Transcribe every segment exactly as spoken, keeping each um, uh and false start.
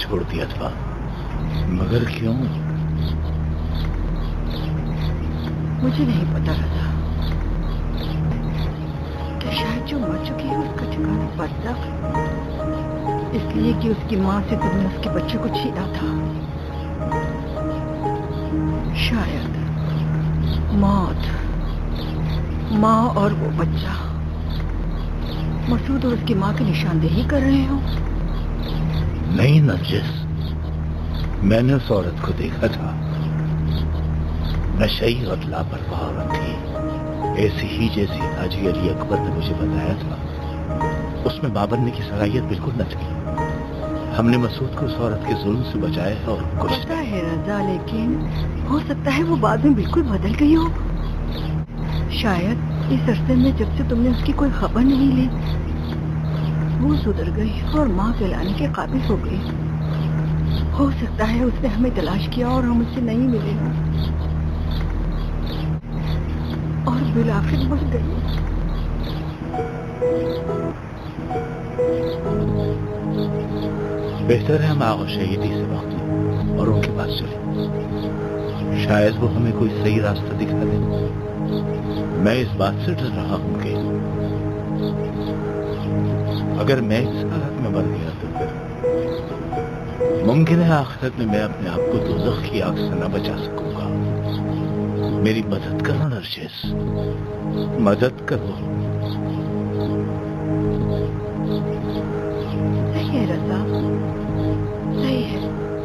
چھوڑ دیا تھا، مگر کیوں؟ مجھے نہیں پتا رضا کہ شاید جو مر چکی ہے اس کا ٹھکانا برزخ، اس لیے کہ اس کی ماں سے تم نے اس کے بچے کو چھینا تھا. شاید موت، ماں اور وہ بچہ مسعود اور اس کی ماں کی نشاندہی کر رہے ہوں. نہیں نرجس، میں نے اس عورت کو دیکھا تھا، نشئی اور لاپرواہ عورت تھی، ایسی ہی جیسی حاجی علی اکبر نے مجھے بتایا تھا. اس میں بابرنے کی صلاحیت بالکل نہ تھی. ہم نے مسعود کو اس عورت کے ظلم سے بچایا ہے اور کچھ پتا ہے رضا، لیکن ہو سکتا ہے وہ بعد میں بالکل بدل گئی ہو. شاید اس عرصے میں جب سے تم نے اس کی کوئی خبر نہیں لی وہ سدھر گئی اور ماں کہلانے کے قابل ہو گئی. ہو سکتا ہے اس نے ہمیں تلاش کیا اور ہم اس سے نہیں ملے ہوں اور بالآخر مر گئی. بہتر ہے ہم آغا شہیدی سے وقت لیں اور ان کے پاس چلیں، شاید وہ ہمیں کوئی صحیح راستہ دکھا دیں. میں اس بات سے ڈر رہا ہوں کہ اگر میں اس حالت میں مر گیا تو پھر ممکن ہے آخرت میں میں اپنے آپ کو دوزخ کی آگ سے نہ بچا سکوں گا. میری مدد کرو نرجس، مدد کرو. صحیح ہے رضا، صحیح ہے.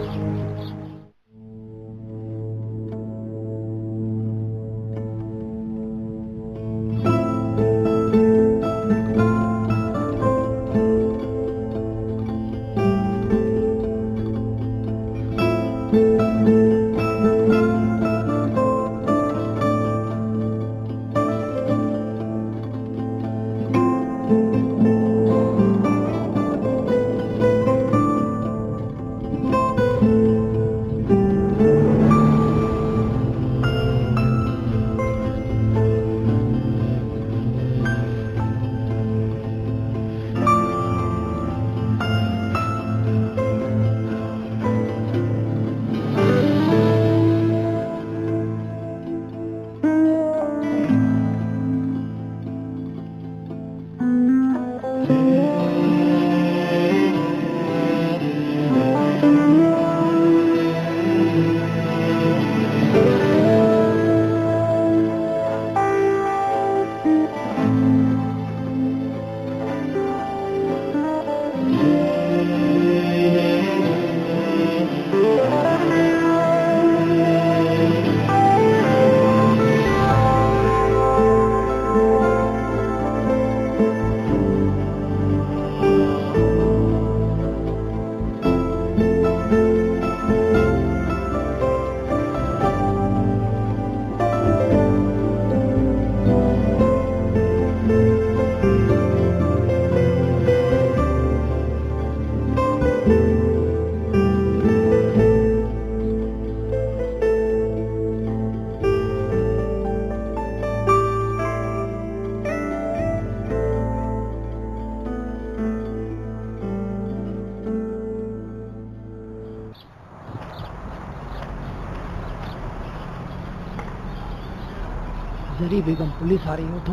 زری بیگم پولیس آ رہی ہو تو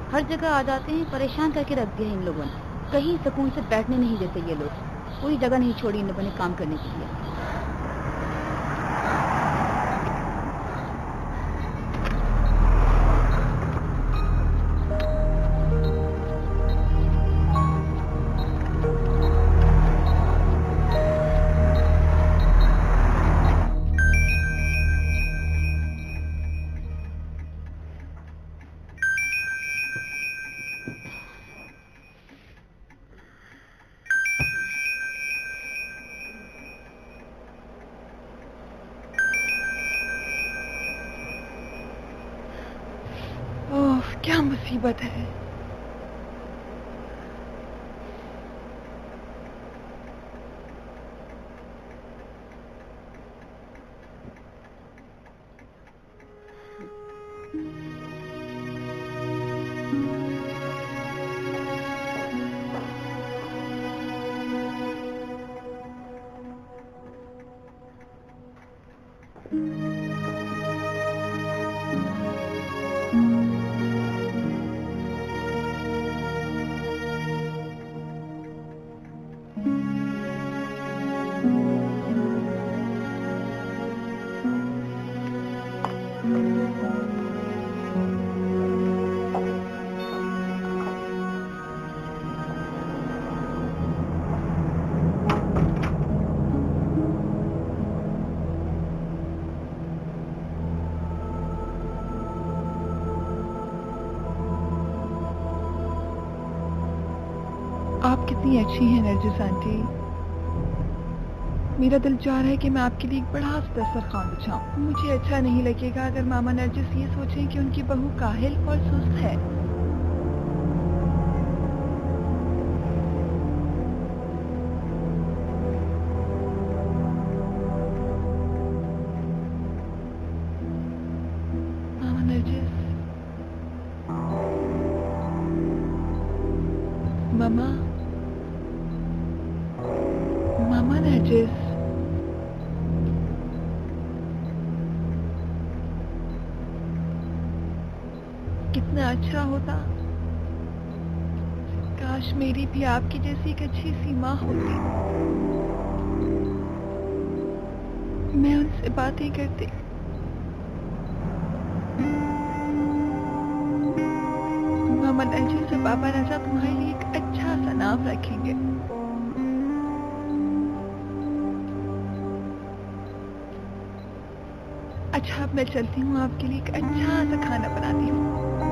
ہر جگہ آ جاتے ہیں، پریشان کر کے رکھ دیا ان لوگوں نے، کہیں سکون سے بیٹھنے نہیں دیتے یہ لوگ، کوئی جگہ نہیں چھوڑی ان لوگوں نے کام کرنے کے لیے۔ کیا مصیبت ہے۔ آپ کتنی اچھی ہیں نرجس آنٹی، میرا دل چاہ رہا ہے کہ میں آپ کے لیے ایک بڑا دسترخوان بچھاؤں۔ مجھے اچھا نہیں لگے گا اگر ماما نرجس یہ سوچیں کہ ان کی بہو کاہل اور سست ہے۔ ماما نرجس، ماما ماما نرجس، کتنا اچھا ہوتا کاش میری بھی آپ کی جیسی ایک اچھی سی ماں ہوتی، میں ان سے باتیں کرتی، ماما نرجس اور پاپا رضا تمہارے لیے ایک اچھا سا نام رکھیں گے۔ اچھا اب میں چلتی ہوں، آپ کے لیے ایک اچھا سا کھانا بناتی ہوں۔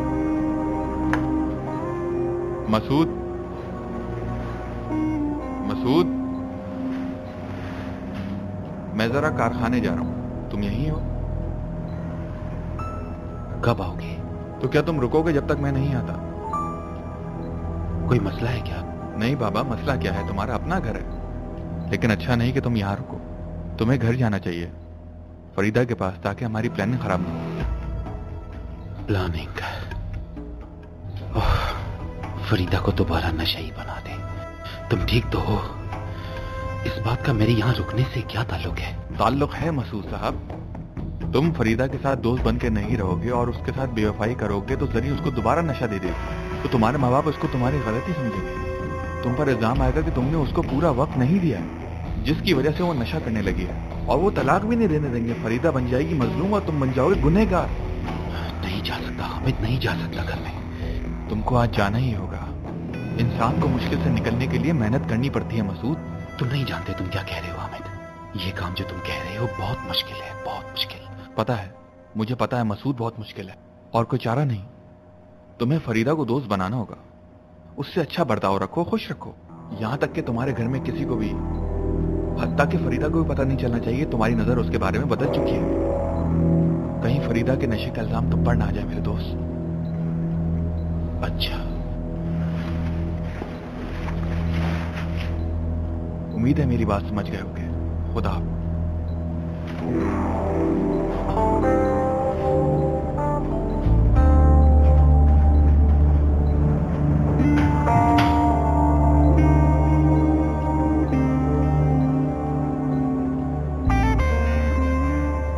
مسعود، مسعود، میں ذرا کارخانے جا رہا ہوں، تم یہیں ہو؟ کب آؤ گے؟ تو کیا تم رکو گے جب تک میں نہیں آتا؟ کوئی مسئلہ ہے کیا؟ نہیں بابا، مسئلہ کیا ہے، تمہارا اپنا گھر ہے، لیکن اچھا نہیں کہ تم یہاں رکو، تمہیں گھر جانا چاہیے فریدہ کے پاس، تاکہ ہماری پلاننگ خراب نہ ہو۔ پلاننگ؟ فریدہ کو دوبارہ نشئی بنا دے۔ تم ٹھیک تو ہو؟ اس بات کا میرے یہاں رکنے سے کیا تعلق ہے؟ تعلق ہے مسعود صاحب، تم فریدہ کے ساتھ دوست بن کے نہیں رہو گے اور اس کے ساتھ بے وفائی کرو گے تو ذریعہ اس کو دوبارہ نشہ دے دے گی، تو تمہارے ماں باپ اس کو تمہاری غلطی سمجھیں گے، تم پر الزام آئے گا کہ تم نے اس کو پورا وقت نہیں دیا ہے، جس کی وجہ سے وہ نشہ کرنے لگی ہے، اور وہ طلاق بھی نہیں دینے دیں گے۔ فریدہ بن جائے گی مظلوم اور تم بن جاؤ گے گنہگار۔ نہیں جا سکتا حامد، نہیں جا سکتا گھر میں۔ تم کو آج جانا ہی ہوگا، انسان کو مشکل سے نکلنے کے لیے محنت کرنی پڑتی ہے مسعود۔ تم نہیں جانتے تم کیا کہہ رہے ہو حامد، یہ کام جو تم کہہ رہے ہو بہت مشکل ہے، بہت مشکل۔ پتا ہے، مجھے پتا ہے مسعود، بہت مشکل ہے، اور کوئی چارہ نہیں، تمہیں فریدہ کو دوست بنانا ہوگا، اس سے اچھا برتاؤ رکھو، خوش رکھو، یہاں تک کہ تمہارے گھر میں کسی کو بھی، حتیٰ کہ فریدہ کو بھی پتہ نہیں چلنا چاہیے تمہاری نظر اس کے بارے میں بدل چکی ہے، کہیں فریدہ کے نشے کا الزام تم پر نہ آ جائے میرے دوست۔ اچھا، امید ہے میری بات سمجھ گئے ہوگے۔ خدا حافظ۔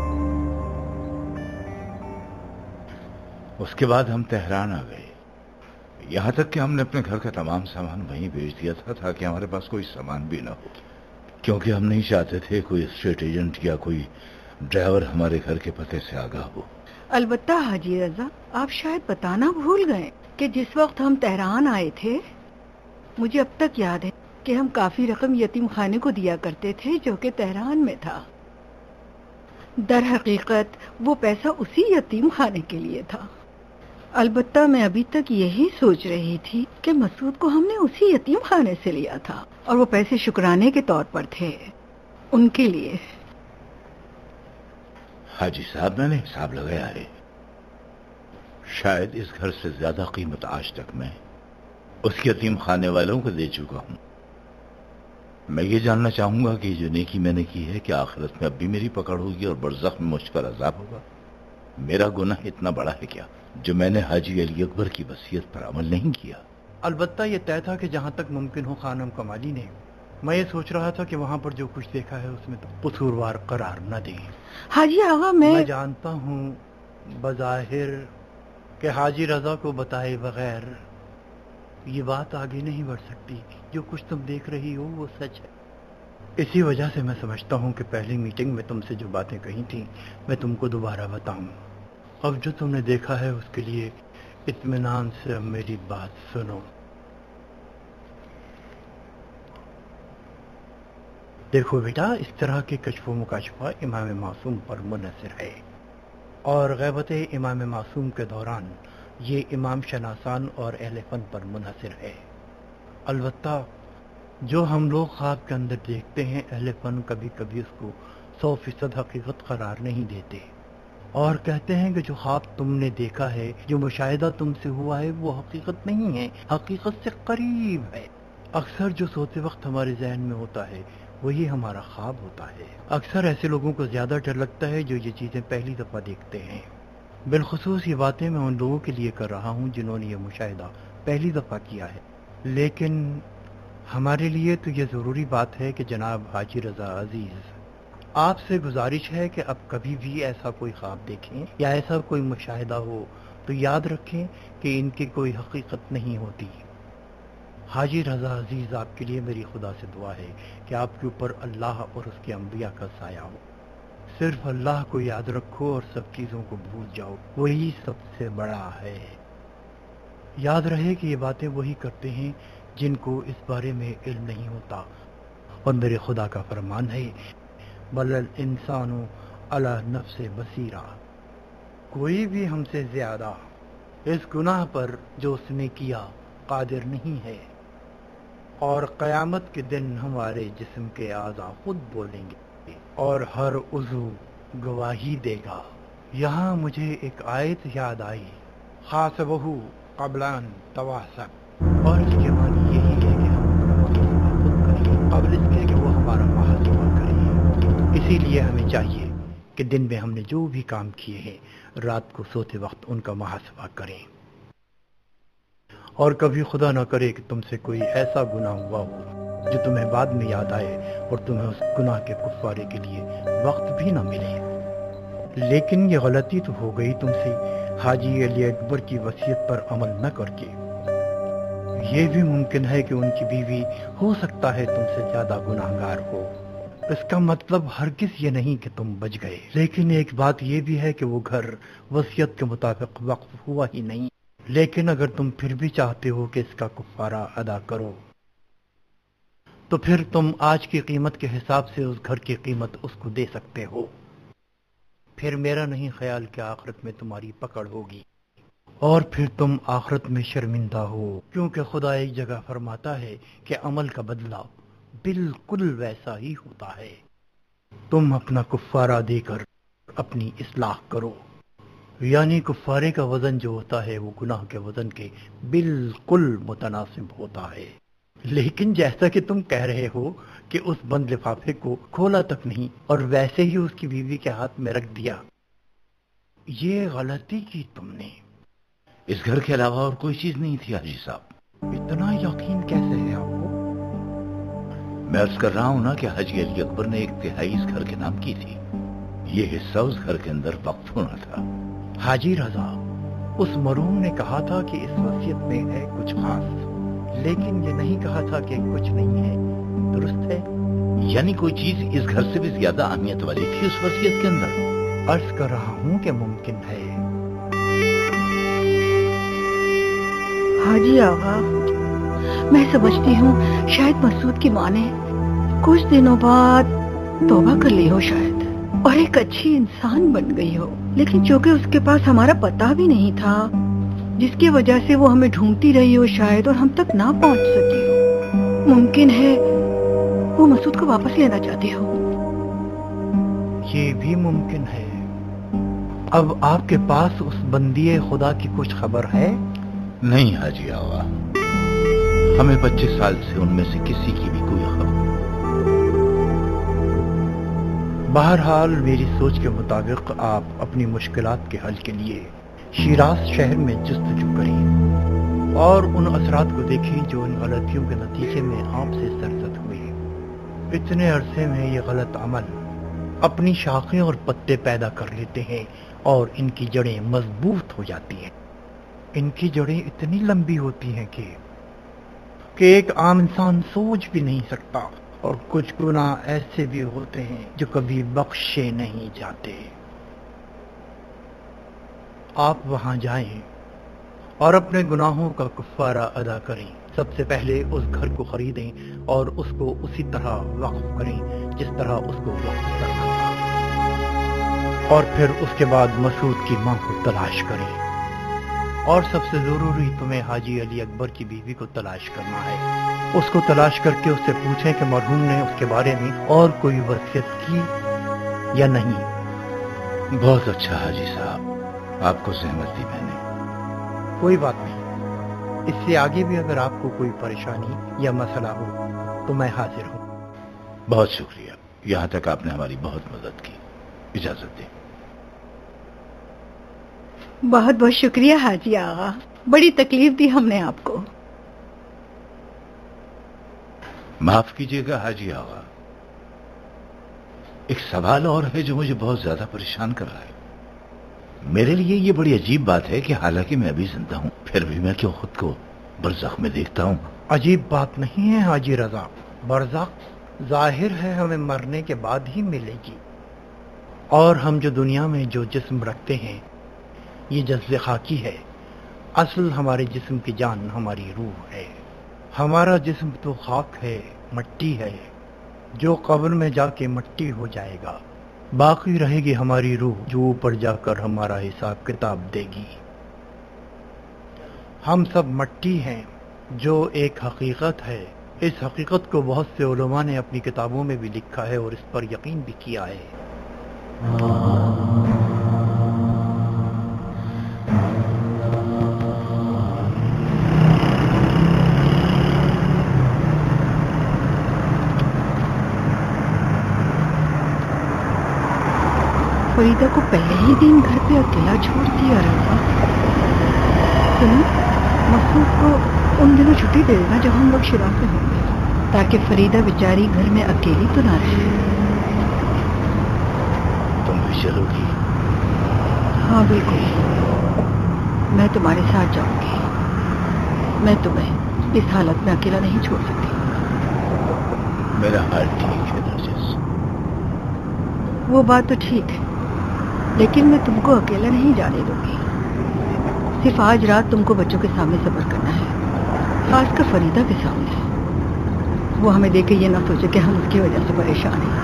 اس کے بعد ہم تہران آ گئے۔ यहाँ तक कि हमने अपने घर का तमाम सामान वहीं भेज दिया था ताकि हमारे पास कोई सामान भी ना हो, क्योंकि हम नहीं चाहते थे कोई स्टेट एजेंट या कोई ड्राइवर हमारे घर के पते से आगाह हो। अलबत्ता हाजी रजा, आप शायद बताना भूल गए कि जिस वक्त हम तेहरान आए थे, मुझे अब तक याद है कि हम काफी रकम यतीम खाने को दिया करते थे जो कि तेहरान में था। दर हकीकत वो पैसा उसी यतीम खाने के लिए था। अलबत्ता मैं अभी तक यही सोच रही थी कि मसूद को हमने उसी यतीम खाने से लिया था और वो पैसे शुक्राने के तौर पर थे उनके लिए। हाजी साहब, मैंने हिसाब लगाया है, शायद इस घर से ज्यादा कीमत आज तक मैं उस यतीम खाने वालों को दे चुका हूं। मैं ये जानना चाहूंगा कि जो नेकी मैंने की है क्या आखिरत में अब भी मेरी पकड़ होगी और बरज़ख में मुझ पर अजाब होगा? मेरा गुनाह इतना बड़ा है क्या जो मैंने हाजी अली अकबर की वसीयत पर अमल नहीं किया? अलबत्ता ये तय था कि जहाँ तक मुमकिन हो खानम कमाली ने। मैं ये सोच रहा था कि वहाँ पर जो कुछ देखा है उसमें तो कसूरवार करार न दें। हाजी आगा, मैं मैं जानता हूँ बज़ाहिर कि हाजी रजा को बताए बगैर ये बात आगे नहीं बढ़ सकती। जो कुछ तुम देख रही हो वो सच है। इसी वजह से मैं समझता हूँ कि पहली मीटिंग में तुमसे जो बातें कही थी मैं तुमको दोबारा बताऊं। अब जो तुमने देखा है उसके लिए इत्मीनान से अब मेरी बात सुनो। देखो बेटा, इस तरह के कशफ मुकाशफा इमाम मासूम पर मुनहसर है और गैबत इमाम मासूम के दौरान ये इमाम शनासान और अहले फन पर मुनहसर है। अलबत्ता जो हम लोग ख्वाब के अंदर देखते हैं, अहले फन कभी कभी उसको सौ फीसद हकीकत करार नहीं देते और कहते हैं कि जो ख्वाब तुमने देखा है, जो मुशाहिदा तुमसे हुआ है, वो हकीकत नहीं है, हकीकत से करीब है। अक्सर जो सोते वक्त हमारे जहन में होता है वही हमारा ख्वाब होता है। अक्सर ऐसे लोगों को ज्यादा डर लगता है जो ये चीजें पहली दफा देखते हैं। बिलखुसूस ये बातें मैं उन लोगों के लिए कर रहा हूँ जिन्होंने ये मुशाहिदा पहली दफा किया है। लेकिन हमारे लिए तो ये जरूरी बात है कि जनाब हाजी रजा अजीज, आपसे गुजारिश है कि अब कभी भी ऐसा कोई ख्वाब देखें या ऐसा कोई मुशाहिदा हो तो याद रखें कि इनकी कोई हकीकत नहीं होती। हाजी रजा अजीज, आपके लिए मेरी खुदा से दुआ है कि आपके ऊपर अल्लाह और उसके अंबिया का साया हो। सिर्फ अल्लाह को याद रखो और सब चीजों को भूल जाओ, वही सबसे बड़ा है। याद रहे कि ये बातें वही करते हैं जिनको इस बारे में इल्म नहीं होता और मेरे खुदा का फरमान है, बलल इंसानो अला नफ्से बसीरा, कोई भी हमसे ज्यादा इस गुनाह पर जो उसने किया कादिर नहीं है और क़यामत के दिन हमारे जिस्म के आज़ा खुद बोलेंगे और हर उज़ू गवाही देगा। यहाँ मुझे एक आयत याद आई, खासबहु क़ब्लान तवासब, और इसके मानी यही है कि हम अपना खुद करें क़ब्ल इसके कि वो हमारा मुहासबा करें। इसीलिए हमें चाहिए कि दिन में हमने जो भी काम किए हैं रात को सोते वक्त उनका मुहासबा करें और कभी खुदा ना करे कि तुमसे कोई ऐसा गुनाह हुआ हो जो तुम्हें बाद में याद आए और तुम्हें उस गुनाह के कुफ़ारे के लिए वक्त भी ना मिले। लेकिन ये गलती तो हो गई तुमसे हाजी अली अकबर की वसीयत पर अमल न करके। ये भी मुमकिन है कि उनकी बीवी हो सकता है तुमसे ज्यादा गुनाहगार हो। इसका मतलब हरगिज ये नहीं कि तुम बच गए, लेकिन एक बात ये भी है कि वो घर वसीयत के मुताबिक वक्फ हुआ ही नहीं। लेकिन अगर तुम फिर भी चाहते हो कि इसका कुफारा अदा करो तो फिर तुम आज की कीमत के हिसाब से उस घर की कीमत उसको दे सकते हो। फिर मेरा नहीं ख्याल कि आखिरत में तुम्हारी पकड़ होगी और फिर तुम आखिरत में शर्मिंदा हो, क्योंकि खुदा एक जगह फरमाता है कि अमल का बदला बिल्कुल वैसा ही होता है। तुम अपना कुफारा देकर अपनी इस्लाह करो, यानी कुफारे का वजन जो होता है वो गुनाह के वजन के बिल्कुल मुतनासिब होता है। लेकिन जैसा कि तुम कह रहे हो कि उस बंद लिफाफे को खोला तक नहीं और वैसे ही उसकी बीवी के हाथ में रख दिया, ये गलती की तुमने। इस घर के अलावा और कोई चीज नहीं थी हाजी साहब। इतना यकीन कैसे है आपको? मैं अर्ज कर रहा हूं ना कि हाजी अली अकबर ने एक तिहाई इस घर के नाम की थी। ये हिस्सा उस घर के अंदर वक्फ होना था। हाजी रजा, उस मरहूम ने कहा था कि इस वसीयत में है कुछ खास, लेकिन ये नहीं कहा था कि कुछ नहीं है। दुरुस्त है? यानी कोई चीज इस घर से भी ज्यादा अहमियत वाली थी उस वसीयत के अंदर? अर्ज कर रहा हूँ कि मुमकिन है। हाजी आगा, मैं समझती हूँ शायद मसूद की माँ ने कुछ दिनों बाद तौबा कर ली हो शायद, और एक अच्छी इंसान बन गई हो, लेकिन चूंकि उसके पास हमारा पता भी नहीं था, जिसकी वजह से वो हमें ढूंढती रही हो शायद, और हम तक ना पहुंच सकी हो। मुमकिन है वो मसूद को वापस लेना चाहती हो। ये भी मुमकिन है। अब आपके पास उस बंदिए खुदा की कुछ खबर है? नहीं हाजी आवा, हमें पच्चीस साल से उनमें से किसी की भी कोई खबर। बहरहाल मेरी सोच के मुताबिक आप अपनी मुश्किलात के हल के लिए शिराज शहर में जस्तजू करें और उन असरात को देखें जो इन गलतियों के नतीजे में आपसे सरजद हुए। इतने अरसे में ये गलत अमल अपनी शाखें और पत्ते पैदा कर लेते हैं और इनकी जड़ें मजबूत हो जाती हैं। इनकी जड़ें इतनी लंबी होती हैं कि कि एक आम इंसान सोच भी नहीं सकता, और कुछ गुनाह ऐसे भी होते हैं जो कभी बख्शे नहीं जाते। आप वहां जाएं और अपने गुनाहों का कफ़ारा अदा करें। सबसे पहले उस घर को खरीदें और उसको उसी तरह वक्फ करें जिस तरह उसको वक्फ करना था, और फिर उसके बाद मसूद की मां को तलाश करें। और सबसे जरूरी तुम्हें हाजी अली अकबर की बीवी को तलाश करना है। उसको तलाश करके उससे पूछें कि मरहूम ने उसके बारे में और कोई वसीयत की या नहीं। बहुत अच्छा हाजी साहब, आपको सहमत दी मैंने। कोई बात नहीं, इससे आगे भी अगर आपको कोई परेशानी या मसला हो तो मैं हाजिर हूँ। बहुत शुक्रिया, यहाँ तक आपने हमारी बहुत मदद की। इजाजत दें। बहुत बहुत शुक्रिया हाजी आगा, बड़ी तकलीफ दी हमने आपको। माफ कीजिएगा हाजी आगा, एक सवाल और है जो मुझे बहुत ज्यादा परेशान कर रहा है। मेरे लिए ये बड़ी अजीब बात है कि हालांकि मैं अभी जिंदा हूं, फिर भी मैं क्यों खुद को बरज़ख में देखता हूं। अजीब बात नहीं है हाजी रजा, बरज़ख जाहिर है हमें मरने के बाद ही मिलेगी, और हम जो दुनिया में जो जिस्म रखते हैं ये जज्ब खाकी है। असल हमारे जिस्म की जान हमारी रूह है। हमारा जिस्म तो खाक है, मट्टी है, जो कब्र में जाके मट्टी हो जाएगा। बाकी रहेगी हमारी रूह जो ऊपर जाकर हमारा हिसाब किताब देगी। हम सब मट्टी हैं जो एक हकीकत है। इस हकीकत को बहुत से उलमा ने अपनी किताबों में भी लिखा है और इस पर यकीन भी किया है। फरीदा को पहले ही दिन घर पे अकेला छोड़ दिया रहा। सुनो, मसूद को उन दिनों छुट्टी दे देना जब हम लोग शिराज में होंगे, ताकि फरीदा बेचारी घर में अकेली तो ना रहे। तुम भी चलोगी? हाँ बिल्कुल, मैं तुम्हारे साथ जाऊंगी। मैं तुम्हें इस हालत में अकेला नहीं छोड़ सकती। मेरा हाल ठीक है नरजिस। वो बात तो ठीक है, लेकिन मैं तुमको अकेला नहीं जाने दूंगी। सिर्फ आज रात तुमको बच्चों के सामने सब्र करना है, खासकर फरीदा के सामने। वो हमें देख के ये ना सोचे कि हम उसकी वजह से परेशान हैं।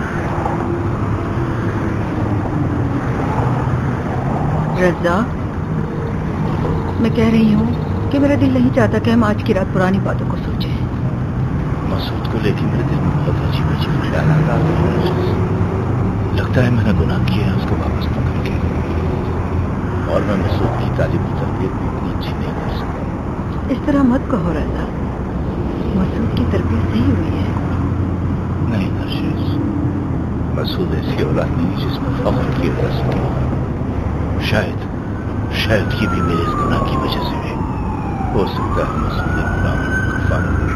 रज़ा, मैं कह रही हूँ कि मेरा दिल नहीं चाहता कि हम आज की रात पुरानी बातों को सोचें। मसूद को लेकर मेरे दिल में बहुत अजीब अजीब ख्याल आता है। लगता है मैंने गुनाह किया है उसको वापस पकड़ के, और मैं मसूद की तालीम की तरबियत भी इतनी अच्छी नहीं कर सकता। इस तरह मत कहो रज़ा, मसूद की तरबियत सही हुई है। नहीं नरजिस, मसूद ऐसी औलाद नहीं जिसमें फख्र किया जा सके। शायद शायद ये भी मेरे इस गुनाह की वजह से है। हो सकता है मसूद एक गुनाह का कफ़ारा करे।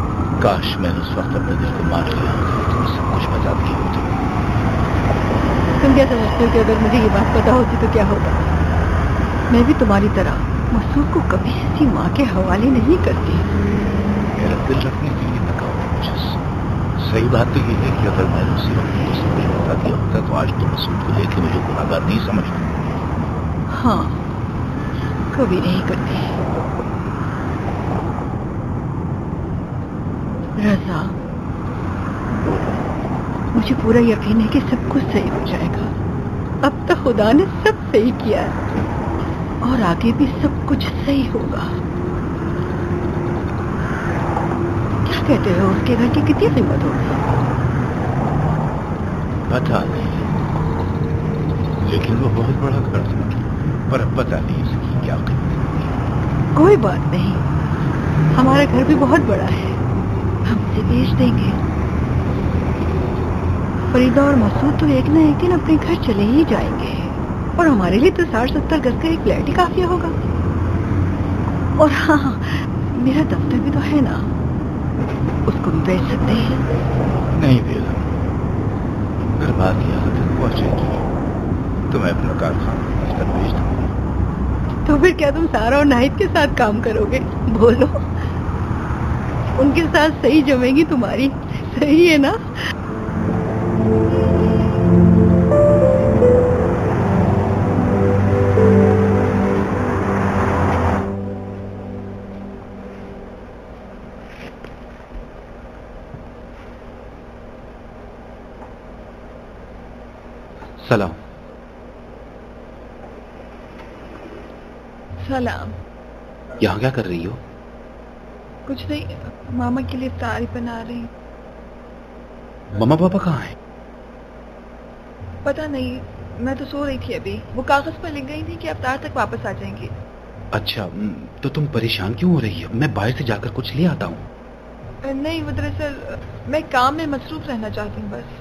काश मैंने उस वक्त अपने दिल को मार लिया होता तो तुम सब कुछ बता दिए होते। तुम क्या समझते हो कि अगर मुझे ये बात पता होती तो क्या होता? मैं भी तुम्हारी तरह मसूद को कभी किसी माँ के हवाले नहीं करती। मेरा दिल रखने के लिए न कहो मुझे। सही बात तो ये है कि अगर मैंने उसी वक्त को सब कुछ बता दिया होता तो आज तो मसूद को लेकर मुझे गुनाहगार नहीं समझता। हाँ, कभी नहीं करती। रज़ा, मुझे पूरा यकीन है कि सब कुछ सही हो जाएगा। अब तक खुदा ने सब सही किया है और आगे भी सब कुछ सही होगा। क्या कहते हो, उसके घर की कितनी कीमत होगी? पता नहीं, लेकिन वो बहुत बड़ा घर था, पर अब पता नहीं इसकी क्या कीमत। कोई बात नहीं, हमारा घर भी बहुत बड़ा है, हम इसे बेच देंगे। फरीदा और मसूद तो एक ना एक दिन अपने घर चले ही जाएंगे और हमारे लिए तो साठ सत्तर गज का एक फ्लैट ही काफी होगा। और हाँ, मेरा दफ्तर भी तो है ना, उसको भी बेच सकते हैं। नहीं बेगम, अगर बात की हालत तक पहुंचेगी तो मैं अपना कारखाना दफ्तर बेच दूंगा। तो फिर क्या तुम सारा और नाहिद के साथ काम करोगे? बोलो, उनके साथ सही जमेगी तुम्हारी, सही है ना? सलाम। सलाम। यहाँ क्या कर रही हो? कुछ नहीं, मामा के लिए इफ्तारी बना रही। मम्मा पापा कहाँ हैं? पता नहीं, मैं तो सो रही थी अभी। वो कागज पर लिख गई थी कि इफ्तार तक वापस आ जाएंगी। अच्छा, तो तुम परेशान क्यों हो रही हो? मैं बाहर से जाकर कुछ ले आता हूँ। नहीं, वो दरअसल मैं काम में मसरूफ रहना चाहती हूँ बस।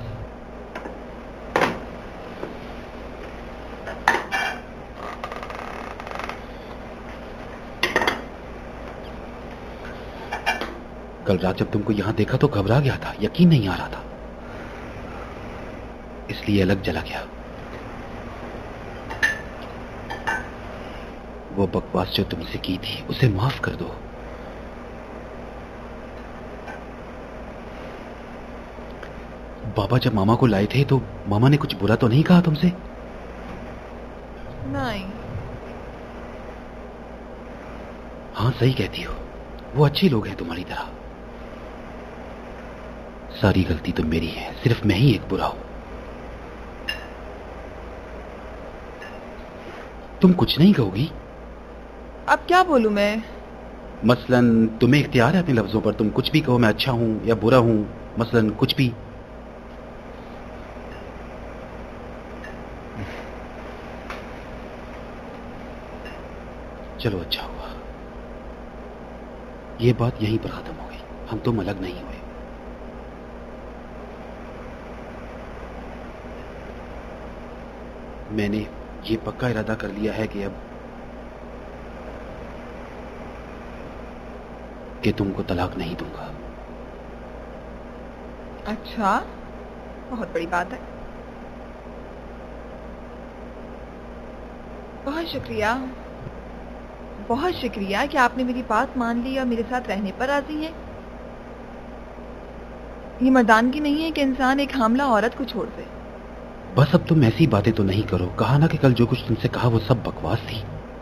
कल रात जब तुमको यहाँ देखा तो घबरा गया था, यकीन नहीं आ रहा था, इसलिए अलग जला गया। वो बकवास जो तुमसे की थी उसे माफ कर दो। बाबा जब मामा को लाए थे तो मामा ने कुछ बुरा तो नहीं कहा तुमसे? नहीं। हाँ, सही कहती हो, वो अच्छे लोग हैं तुम्हारी तरह। सारी गलती तो मेरी है, सिर्फ मैं ही एक बुरा हूं। तुम कुछ नहीं कहोगी? अब क्या बोलूं मैं? मसलन तुम्हें इख्तियार है अपने लफ्जों पर, तुम कुछ भी कहो, मैं अच्छा हूं या बुरा हूं, मसलन कुछ भी। चलो, अच्छा हुआ, ये बात यहीं पर खत्म हो गई, हम तुम अलग नहीं हुए। मैंने ये पक्का इरादा कर लिया है कि अब कि तुमको तलाक नहीं दूंगा। अच्छा, बहुत बड़ी बात है। बहुत शुक्रिया, बहुत शुक्रिया कि आपने मेरी बात मान ली और मेरे साथ रहने पर राजी हैं। ये मर्दानगी नहीं है कि इंसान एक हामला औरत को छोड़ दे। बस अब तुम ऐसी बातें तो नहीं करो। कहा ना कि कल जो कुछ तुमसे कहा वो सब बकवास थी।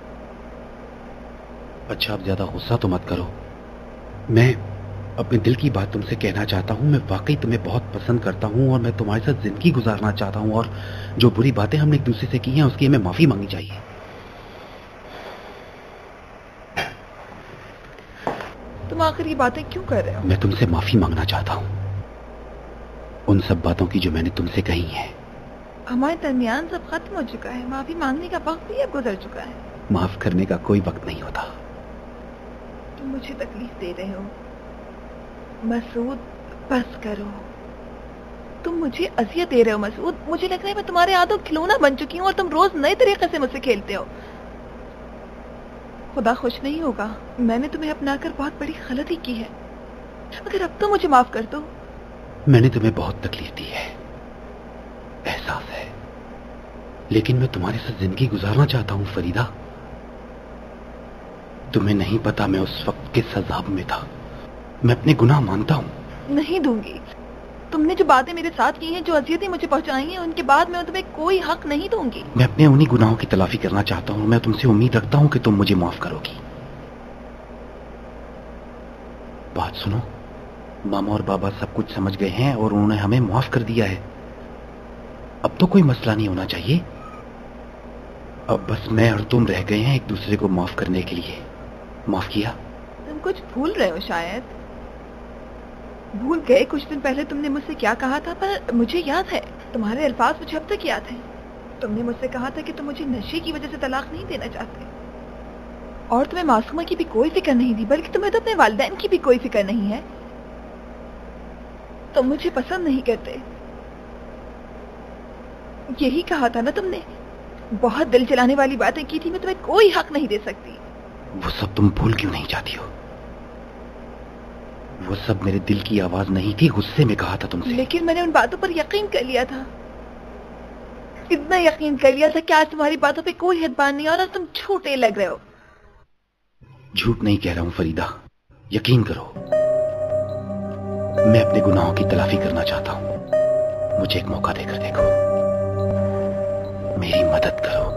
अच्छा, अब ज्यादा गुस्सा तो मत करो। मैं अपने दिल की बात तुमसे कहना चाहता हूँ। मैं वाकई तुम्हें बहुत पसंद करता हूँ और मैं तुम्हारे साथ जिंदगी गुजारना चाहता हूँ, और जो बुरी बातें हमने एक दूसरे से की हैं उसकी हमें माफी मांगनी चाहिए। तुम आखिर ये बातें क्यों कर रहे हो? मैं तुमसे माफी मांगना चाहता हूँ उन सब बातों की जो मैंने तुमसे कही हैं। हमारे दरमियान सब खत्म हो चुका है। माफी मांगने का वक्त भी अब गुजर चुका है। माफ करने का कोई वक्त नहीं होता। तुम मुझे तकलीफ दे रहे हो मसूद, बस करो। तुम मुझे अजियत दे रहे हो मसूद। मुझे लग रहा है मैं तुम्हारे हाथों खिलौना बन चुकी हूँ और तुम रोज नए तरीके से मुझसे खेलते हो। खुदा खुश नहीं होगा। मैंने तुम्हें अपनाकर बहुत बड़ी गलती की है। अगर अब तो मुझे माफ कर दो। मैंने तुम्हें बहुत तकलीफ दी है, एहसास है, लेकिन मैं तुम्हारे साथ जिंदगी गुजारना चाहता हूं फरीदा। तुम्हें नहीं पता मैं उस वक्त किस अजाब में था। मैं अपने गुनाह मानता हूं। नहीं दूंगी। तुमने जो बातें मेरे साथ की हैं, जो अजियतें मुझे पहुंचाई हैं, उनके बाद मैं तुम्हें कोई हक नहीं दूंगी। मैं अपने उन्हीं गुनाहों की तलाफी करना चाहता हूं। मैं तुमसे उम्मीद रखता हूं कि तुम मुझे माफ करोगी। बात सुनो, मामा और बाबा सब कुछ समझ गए हैं और उन्होंने हमें माफ कर दिया है। अब तो कोई मसला नहीं होना चाहिए। अब बस मैं और तुम रह गए हैं एक दूसरे को माफ करने के लिए। माफ किया? तुम कुछ भूल रहे हो शायद। भूल गए कुछ दिन पहले तुमने मुझसे क्या कहा था, पर मुझे याद है। तुम्हारे अल्फाज मुझे अब तक याद है। तुमने मुझसे कहा था कि तुम मुझे नशे की वजह से तलाक नहीं देना चाहते, और तुम्हें मासूमा की भी कोई फिक्र नहीं थी, बल्कि तुम्हें तो अपने वालिदैन की भी कोई फिक्र नहीं है। तुम मुझे पसंद नहीं करते, यही कहा था ना तुमने। बहुत दिल जलाने वाली बातें की थी। मैं तुम्हें कोई हक नहीं दे सकती। वो सब तुम भूल क्यों नहीं चाहती हो? वो सब मेरे दिल की आवाज नहीं थी, गुस्से में कहा था तुमसे। लेकिन मैंने उन बातों पर यकीन कर लिया था, इतना यकीन कर लिया था कि आज तुम्हारी बातों पे कोई एतबार नहीं, और तुम झूठे लग रहे हो। झूठ नहीं कह रहा हूं फरीदा, यकीन करो। मैं अपने गुनाहों की तलाफी करना चाहता हूं। मुझे एक मौका देकर देखो, मेरी मदद करो।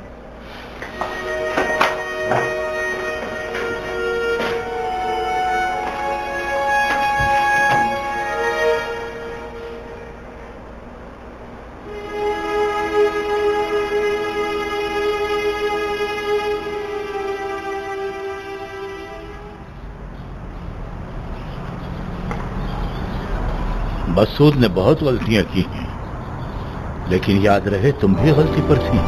मसूद ने बहुत गलतियां की हैं, लेकिन याद रहे तुम भी गलती पर थी।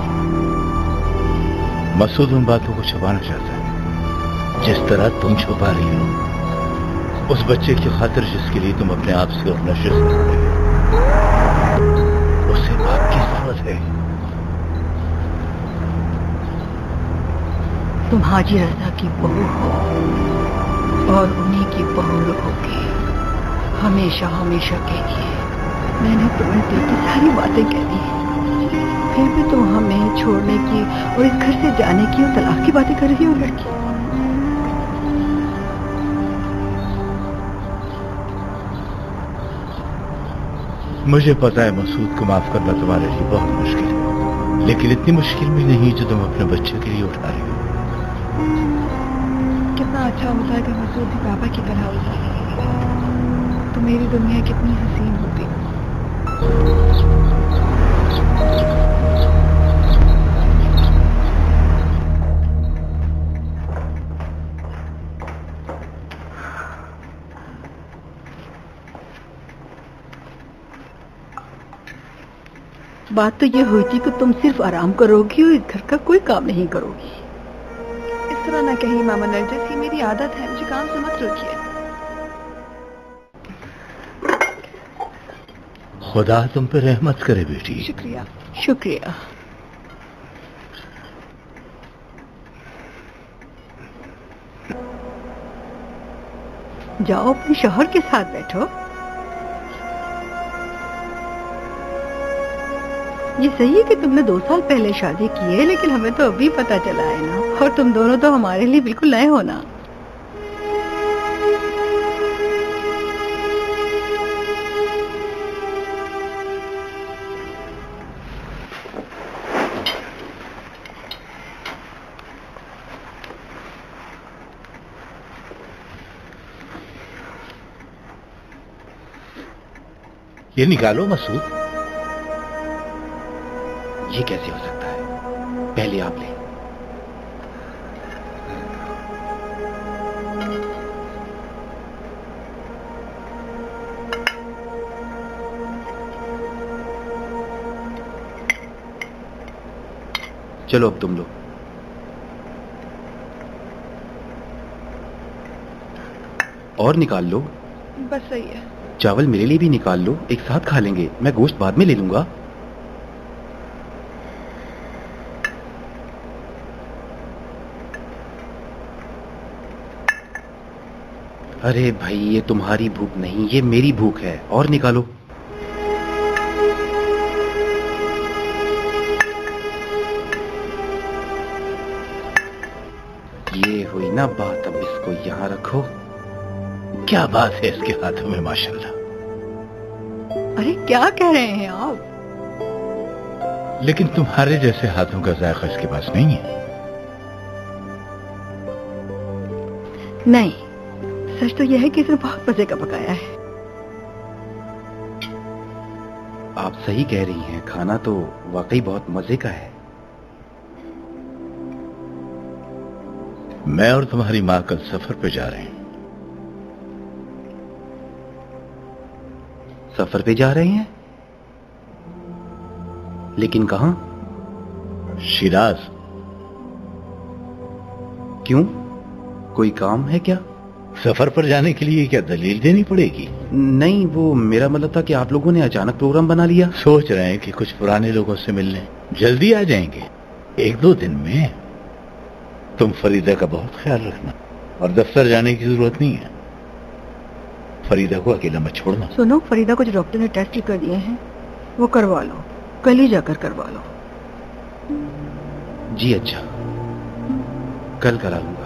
मसूद उन बातों को छुपाना चाहता है जिस तरह तुम छुपा रही हो। उस बच्चे की खातिर जिसके लिए तुम अपने आप से और नशे से लड़ रही हो, उसे बाप की जरूरत है। तुम हाजी रजा की बहू हो और उन्हीं की बहू रहोगे हमेशा हमेशा के लिए। मैंने तुम्हें दिल की सारी बातें कह दी, फिर भी तुम हमें छोड़ने की और इस घर से जाने की और तलाक की बातें कर रही हो लड़की। मुझे पता है मसूद को माफ करना तुम्हारे लिए बहुत मुश्किल है, लेकिन इतनी मुश्किल भी नहीं जो तुम अपने बच्चे के लिए उठा रही हो। कितना अच्छा होता है कि मसूद भी पापा की तरह होता, तो मेरी दुनिया कितनी हसीन होती। बात तो ये हुई थी कि तुम सिर्फ आराम करोगी और इस घर का कोई काम नहीं करोगी। इस तरह ना कहीं मामा नरगिस, ये मेरी आदत है, मुझे काम से मत रोकिए। खुदा तुम पे रहमत करे बेटी। शुक्रिया शुक्रिया। जाओ अपने शौहर के साथ बैठो। ये सही है कि तुमने दो साल पहले शादी की है, लेकिन हमें तो अभी पता चला है ना, और तुम दोनों तो हमारे लिए बिल्कुल नए हो ना। ये निकालो मसूद। ये कैसे हो सकता है? पहले आप ले। चलो अब तुम लो। और निकाल लो। बस सही है। चावल मेरे लिए भी निकाल लो, एक साथ खा लेंगे। मैं गोश्त बाद में ले लूंगा। अरे भाई, ये तुम्हारी भूख नहीं, ये मेरी भूख है। और निकालो। ये हुई ना बात, अब इसको यहाँ रखो। क्या बात है इसके हाथों में माशाल्लाह। अरे क्या कह रहे हैं आप? लेकिन तुम्हारे जैसे हाथों का जायका इसके पास नहीं है। नहीं, सच तो यह है कि इसने बहुत मजे का पकाया है। आप सही कह रही हैं, खाना तो वाकई बहुत मजे का है। मैं और तुम्हारी माँ कल सफर पे जा रहे हैं। सफर पे जा रहे हैं? लेकिन कहां? शिराज। क्यों, कोई काम है क्या? सफर पर जाने के लिए क्या दलील देनी पड़ेगी? नहीं, वो मेरा मतलब था कि आप लोगों ने अचानक प्रोग्राम बना लिया। सोच रहे हैं कि कुछ पुराने लोगों से मिलने जल्दी आ जाएंगे, एक दो दिन में। तुम फरीदा का बहुत ख्याल रखना और दफ्तर जाने की जरूरत नहीं है। फरीदा को अकेला मत छोड़ना। सुनो, फरीदा को जो डॉक्टर ने टेस्ट कर दिए हैं वो करवा लो, कल ही जाकर करवा लो। जी अच्छा, कल करा लूंगा।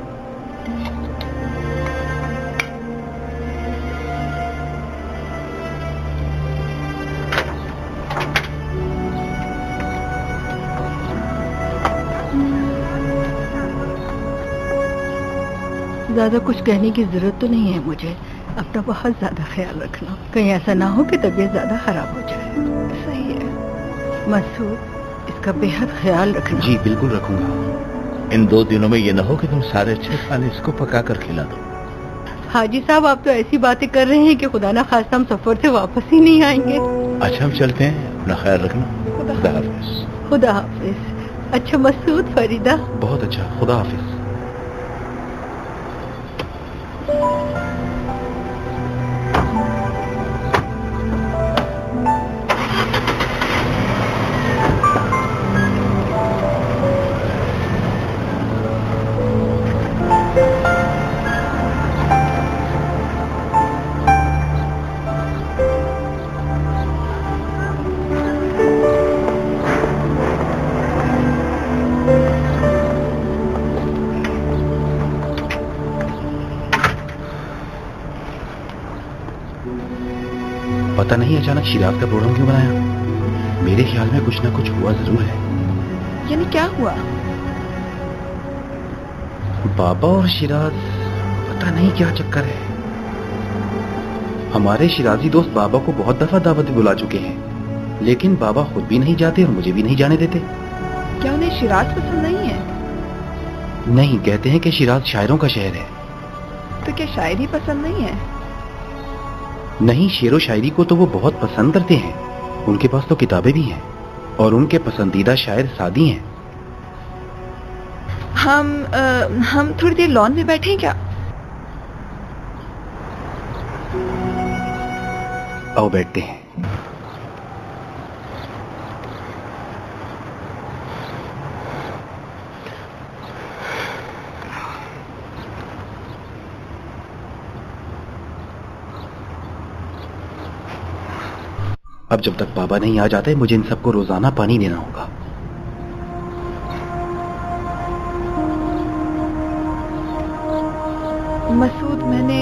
ज्यादा कुछ कहने की जरूरत तो नहीं है मुझे। अपना बहुत ज्यादा ख्याल रखना, कहीं ऐसा ना हो कि तबीयत ज्यादा खराब हो जाए। सही है मसूद, इसका बेहद ख्याल रखना। जी बिल्कुल रखूंगा। इन दो दिनों में ये ना हो कि तुम सारे अच्छे खाने इसको पका कर खिला दो। हाजी साहब, आप तो ऐसी बातें कर रहे हैं कि खुदा ना खास्ता हम सफर से वापस ही नहीं आएंगे। अच्छा, हम चलते हैं, अपना ख्याल रखना। खुदा हाफिज। खुदा हाफिज। अच्छा मसूद, फरीदा। बहुत अच्छा, खुदा हाफिज। पता नहीं अचानक शिराज का प्रोग्राम क्यों बनाया। मेरे ख्याल में कुछ ना कुछ हुआ जरूर है। यानी क्या हुआ? बाबा और शिराज, पता नहीं क्या चक्कर है। हमारे शिराजी दोस्त बाबा को बहुत दफा दावत बुला चुके हैं, लेकिन बाबा खुद भी नहीं जाते और मुझे भी नहीं जाने देते। क्या उन्हें शिराज पसंद नहीं है? नहीं, कहते हैं कि शिराज शायरों का शहर है। तो क्या शायरी पसंद नहीं है? नहीं, शेरो शायरी को तो वो बहुत पसंद करते हैं। उनके पास तो किताबें भी हैं और उनके पसंदीदा शायर सादी हैं। हम आ, हम थोड़ी देर लॉन में बैठे हैं क्या? आओ बैठते हैं। अब जब तक बाबा नहीं आ जाते, मुझे इन सबको रोजाना पानी देना होगा। मसूद, मैंने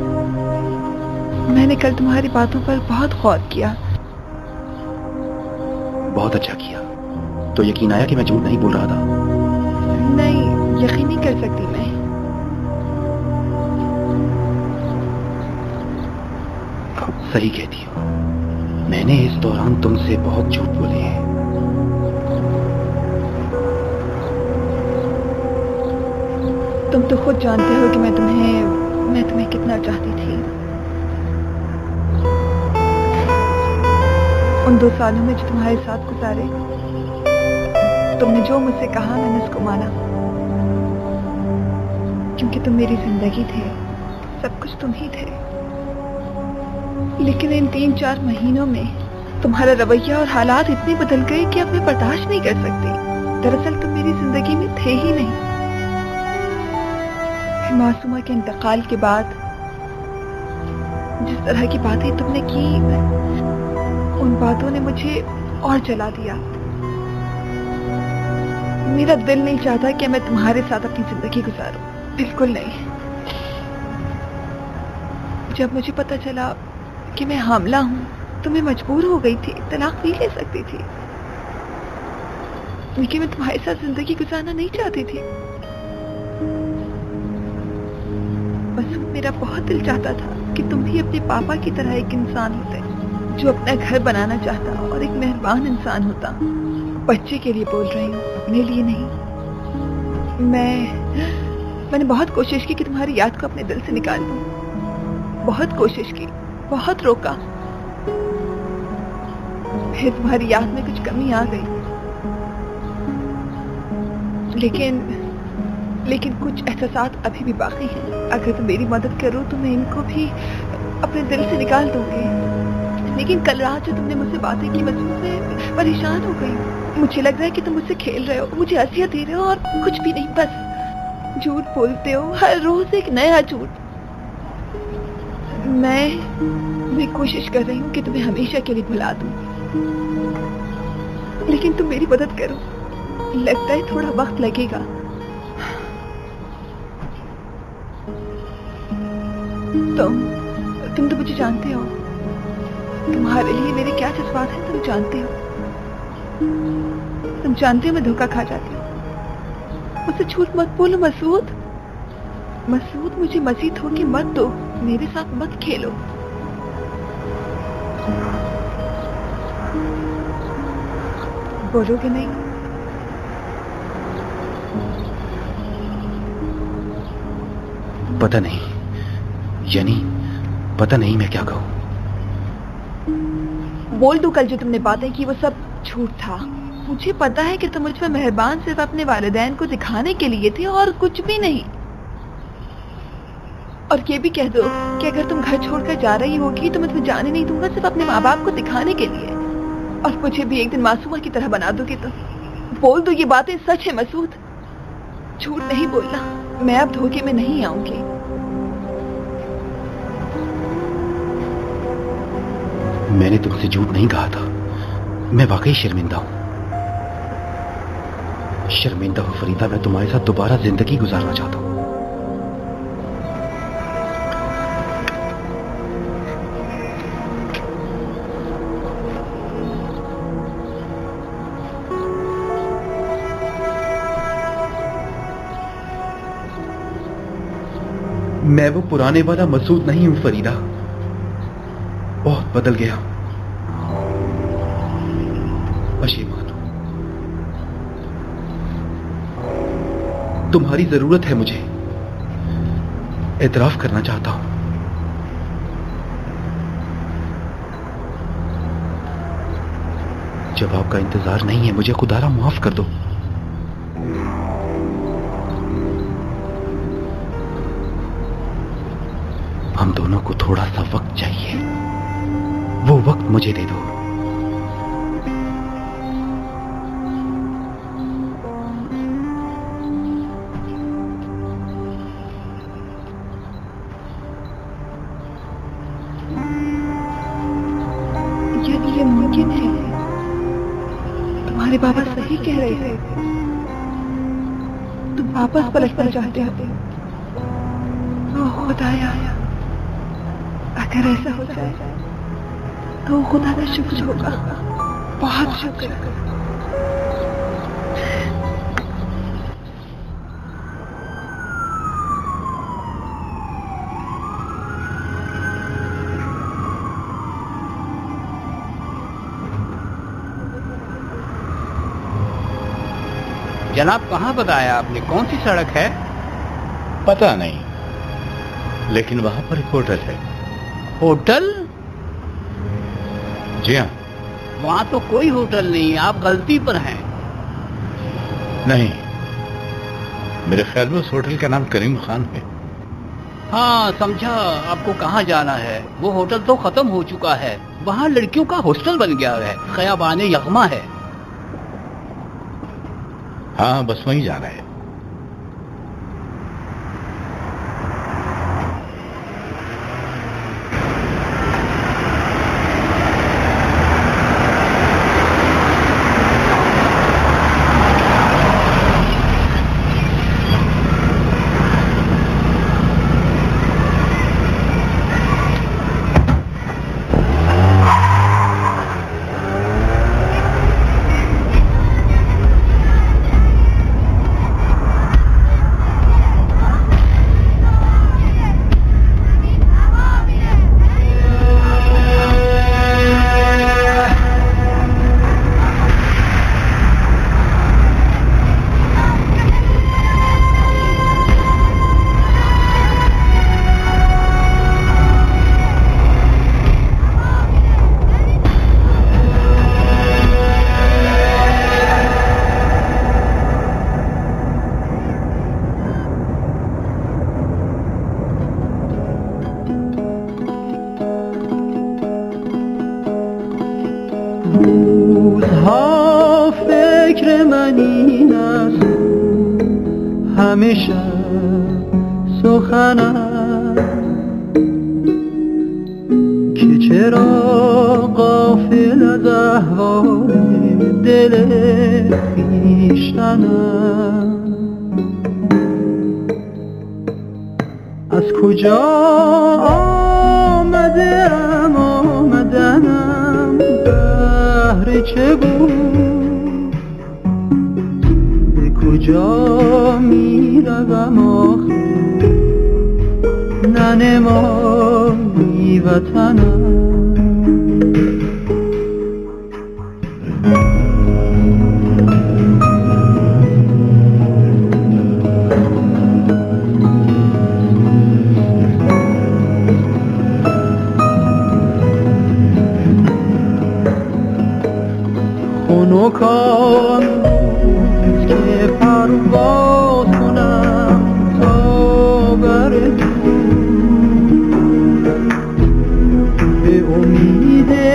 मैंने कल तुम्हारी बातों पर बहुत गौर किया। बहुत अच्छा किया। तो यकीन आया कि मैं झूठ नहीं बोल रहा था। नहीं, यकीन नहीं कर सकती मैं। सही कहती हो, मैंने इस दौरान तुमसे बहुत झूठ बोले हैं। तुम तो खुद जानते हो कि मैं तुम्हें मैं तुम्हें कितना चाहती थी। उन दो सालों में जो तुम्हारे साथ गुजारे, तुमने जो मुझसे कहा मैंने उसको माना, क्योंकि तुम मेरी जिंदगी थे, सब कुछ तुम ही थे। लेकिन इन तीन चार महीनों में तुम्हारा रवैया और हालात इतने बदल गए कि अब मैं बर्दाश्त नहीं कर सकती। दरअसल तुम मेरी जिंदगी में थे ही नहीं। मासूमा के इंतकाल के बाद जिस तरह की बातें तुमने की, उन बातों ने मुझे और जला दिया। मेरा दिल नहीं चाहता कि मैं तुम्हारे साथ अपनी जिंदगी गुजारूं, बिल्कुल नहीं। जब मुझे पता चला कि मैं हामला हूं तो मैं मजबूर हो गई थी, तलाक भी ले सकती थी, लेकिन मैं तुम्हारे साथ जिंदगी गुजारना नहीं चाहती थी। बस मेरा बहुत दिल चाहता था कि तुम भी अपने पापा की तरह एक इंसान होते जो अपना घर बनाना चाहता और एक मेहरबान इंसान होता। बच्चे के लिए बोल रही हूँ, अपने लिए नहीं। मैं मैंने बहुत कोशिश की कि तुम्हारी याद को अपने दिल से निकाल दूं, बहुत कोशिश की, बहुत रोका, फिर तुम्हारी याद में कुछ कमी आ गई, लेकिन लेकिन कुछ एहसास अभी भी बाकी हैं। अगर तुम मेरी मदद करो तो मैं इनको भी अपने दिल से निकाल दूंगी। लेकिन कल रात जो तुमने मुझसे बातें की, मैं तुमसे परेशान हो गई। मुझे लग रहा है कि तुम मुझसे खेल रहे हो, मुझे असियत दे रहे हो और कुछ भी नहीं, बस झूठ बोलते हो, हर रोज एक नया झूठ। मैं मैं कोशिश कर रही हूँ कि तुम्हें हमेशा के लिए भुला दूं, लेकिन तुम मेरी मदद करो। लगता है थोड़ा वक्त लगेगा। तुम तुम तो मुझे जानते हो, तुम्हारे लिए मेरे क्या जज्बात हैं, तुम जानते हो। तुम जानते हो मैं धोखा खा जाती हूँ। मुझसे झूठ मत बोलो मसूद। मसूद, मुझे मजीद धोखे मत दो, मेरे साथ मत खेलो। बोलोगे नहीं? पता नहीं, यानी पता नहीं मैं क्या कहूं। बोल दो, कल जो तुमने बातें की वो सब झूठ था। मुझे पता है कि तुम मुझ पर मेहरबान सिर्फ अपने वालिदैन को दिखाने के लिए थे और कुछ भी नहीं। और ये भी कह दो कि अगर तुम घर छोड़कर जा रही होगी तो मैं तुम्हें जाने नहीं दूंगा, सिर्फ अपने माँ बाप को दिखाने के लिए। और मुझे भी एक दिन मासूमा की तरह बना दोगे तुम। बोल दो ये बातें सच है मसूद, झूठ नहीं बोलना। मैं अब धोखे में नहीं आऊंगी। मैंने तुमसे झूठ नहीं कहा था। मैं वाकई शर्मिंदा हूं, शर्मिंदा हूं फरीदा। मैं तुम्हारे साथ दोबारा जिंदगी गुजारना चाहता हूं। मैं वो पुराने वाला मसूद नहीं हूं फरीदा, बहुत बदल गया, पशेमान हूं। तुम्हारी जरूरत है मुझे, एतराफ करना चाहता हूं। जवाब का इंतजार नहीं है, मुझे खुदारा माफ कर दो। हम दोनों को थोड़ा सा वक्त चाहिए, वो वक्त मुझे दे दो। यदि ये मुमकिन है, तुम्हारे बाबा सही कह रहे थे, तुम वापस पलटना चाहते हो। ओ खुदाया, अगर ऐसा हो जाए तो खुदा का शुक्र होगा, बहुत शुक्र। जनाब, कहाँ बताया आपने? कौन सी सड़क है? पता नहीं, लेकिन वहां पर एक होटल है। होटल? जी हाँ। वहां तो कोई होटल नहीं, आप गलती पर हैं। नहीं, मेरे ख्याल में उस होटल का नाम करीम खान है। हाँ समझा, आपको कहाँ जाना है? वो होटल तो खत्म हो चुका है, वहाँ लड़कियों का हॉस्टल बन गया है, खयाबाने यगमा है। हाँ, बस वहीं जाना है। فکر من این است همیشه سخنم که چرا غافل از احوال دل خویشتنم. از کجا آمدم آمدنم بهر چه بود، به کجا می روم آخر ننمایی وطنم.